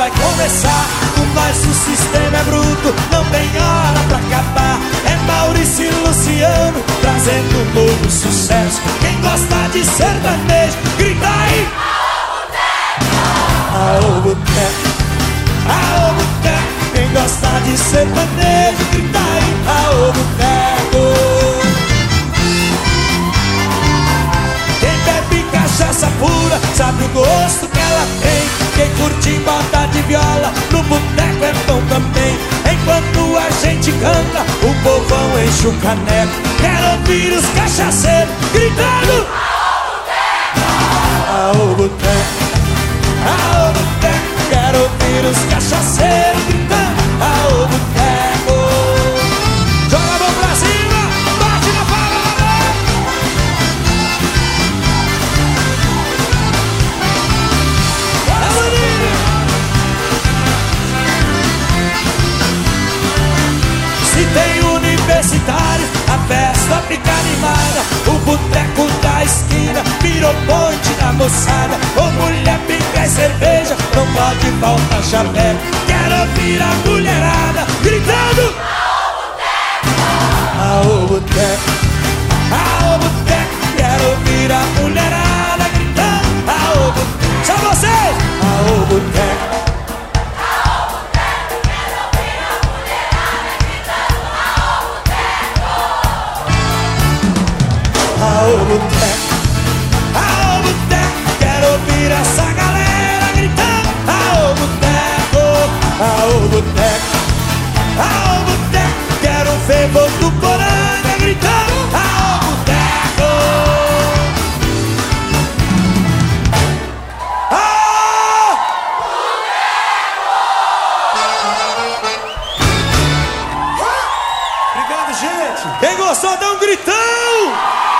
vai começar. O nosso sistema é bruto, não tem hora pra acabar. É Maurício e Luciano trazendo um novo sucesso. Quem gosta de sertanejo, grita aí: aô boteco, aô boteco. Quem gosta de sertanejo, grita aí: aô boteco. Cachaça pura, sabe o gosto que ela tem. Quem curte bota de viola, no boteco é bom também. Enquanto a gente canta, o povão enche o caneco. Quero ouvir os cachaceiros gritando: aô boteco, aô boteco. Quero ouvir os cachaceiros gritando: aô boteco. Joga a mão pra cima, bate na palma. Se tem universitário, a festa fica animada. O boteco da esquina virou ponte da moçada. Ô mulher, pica e cerveja, não pode faltar chaveco. Quero ouvir a mulherada gritando: aô boteco, aô boteco. Quero ouvir a mulherada gritando: aô boteco. Só vocês! Aô boteco. Aô boteco, aô boteco. Quero ouvir essa galera gritando: aô boteco, aô boteco, aô boteco. Quero ver Votuporanga gritando: aô boteco. Aô boteco. Obrigado, gente. Quem gostou, dá um gritão.